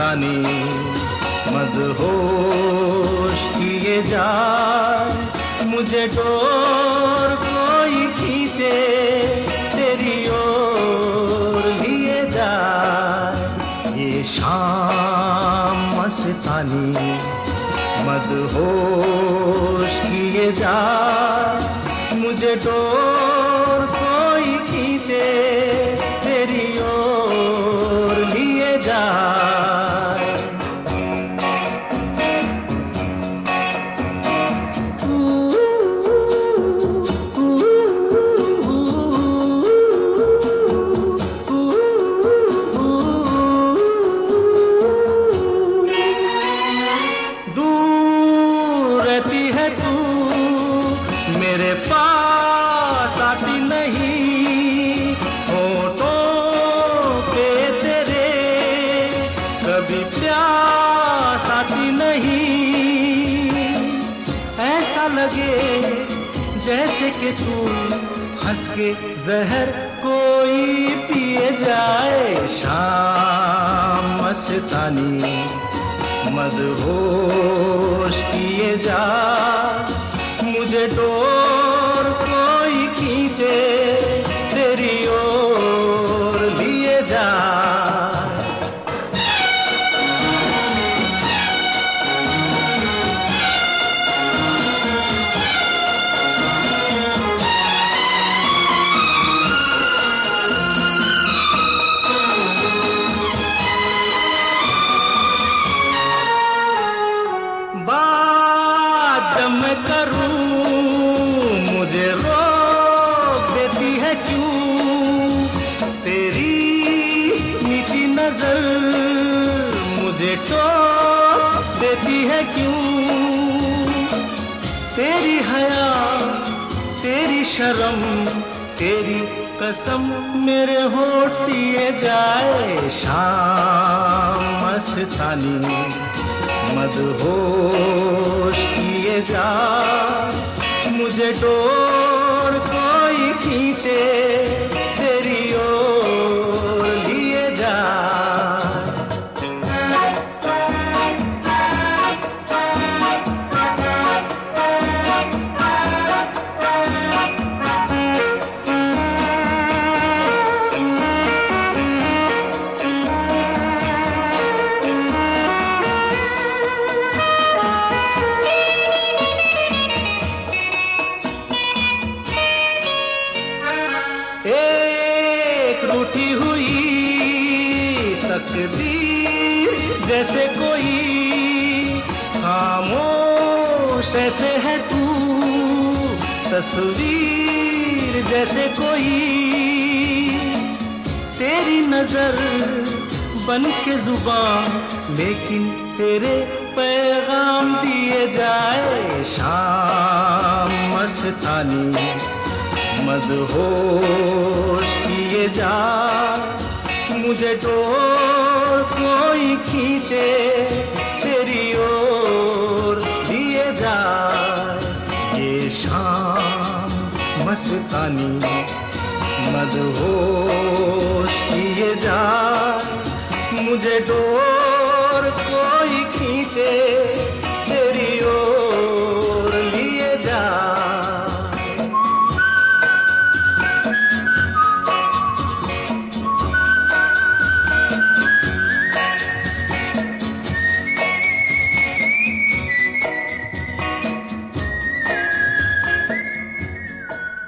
मस्तानी मदहोश किए जाए, मुझे डोर कोई खींचे तेरी ओर लिए जाए। ये शाम मस्तानी मदहोश किए जाए, मुझे डोर कोई खींचे तेरी ओर लिए जाए। दूर रहती है तू, मेरे पास आती नहीं, होठों पे तेरे कभी प्यास आती नहीं। ऐसा लगे जैसे कि तू हंस के जहर कोई पिए जाए। शाम मस्तानी मदहोश किए जा, मुझे डोर कोई खींचे तेरी ओर लिए जा। बात जब मैं करूं मुझे रोक देती है क्यों, तेरी मीठी नजर मुझे टोक देती है क्यों। तेरी हया तेरी शर्म तेरी कसम मेरे होठ सिए जाए। शाम मस्तानी मदहोश किए जा, मुझे डोर कोई खींचे तेरी ओर लिए जा। एक रूठी हुई तकदीर जैसे कोई, खामोश ऐसे है तू तस्वीर जैसे कोई। तेरी नजर बन के जुबान लेकिन तेरे पैगाम दिए जाए। शाम मस्तानी मदहोश किए जा, मुझे डोर कोई खींचे तेरी ओर लिए जा। ये शाम मस्तानी मदहोश किए जा, मुझे डोर कोई खींचे